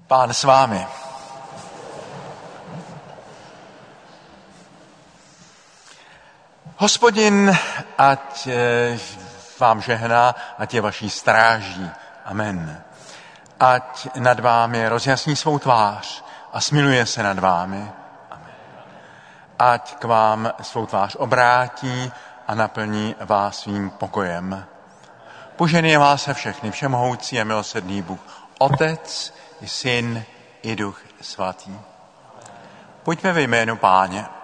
Pán s vámi. Hospodin, ať vám žehná, ať je vaší stráží. Amen. Ať nad vámi rozjasní svou tvář a smiluje se nad vámi. Amen. Ať k vám svou tvář obrátí a naplní vás svým pokojem. Poženuje vás se všechny, všemohoucí a milosrdný Bůh, Otec i Syn i Duch svatý. Pojďme ve jménu Páně.